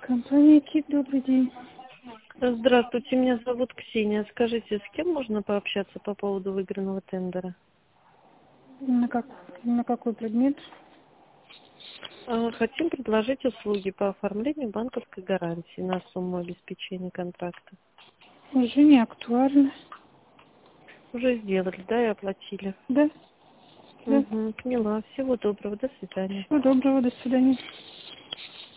Компания КИТ, добрый день. Здравствуйте, меня зовут Ксения. Скажите, с кем можно пообщаться по поводу выигранного тендера? На какой предмет? Хотим предложить услуги по оформлению банковской гарантии на сумму обеспечения контракта. Уже не актуально. Уже сделали, да, и оплатили. Да? Да. Угу, поняла. Всего доброго, до свидания. Всего доброго, до свидания.